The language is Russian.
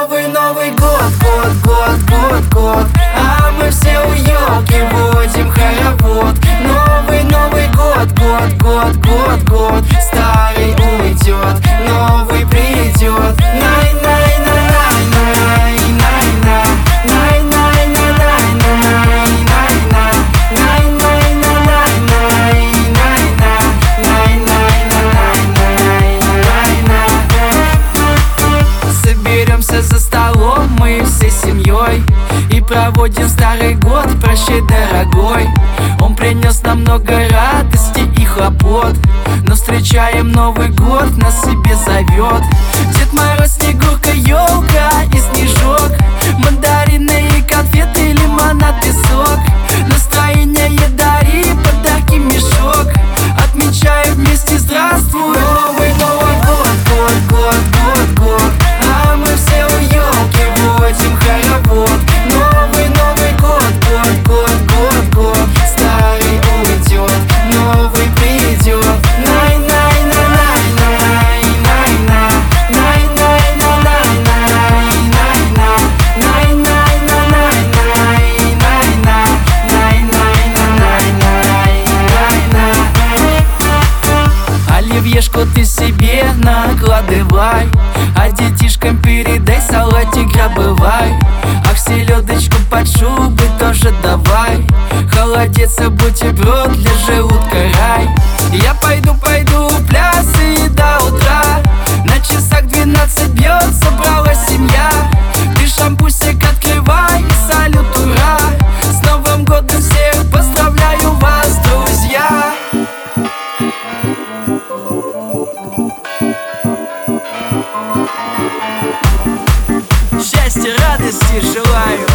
Новый год, год, а мы все у елки водим хоровод. Новый год, старый уйдет, новый придет. Соберемся за столом мы всей семьей и проводим старый год. Прощай, дорогой, он принес нам много радости и хлопот, но встречаем Новый год, нас себе зовет Дед Мороз, Снегурка, елка и снежок, мандарины и конфеты, лимонад и сок. Настроение дари, подарки мешок, отмечаем вместе здравствуй. Новый год, а мы все у елки водим хоровод. Новый год, старый уйдет, новый придет. Оливьешку ты себе накладывай, а детишкам передай, салатик грабывай. Ах, селедочку под шубой тоже давай, холодец и бутерброд для желудка рай. Я пойду в пляс и до утра, на часах 12 бьет, собралась семья. Ты шампусик открывай и салют, ура! С Новым годом всех поздравляю вас, друзья! Счастья, радости желаю!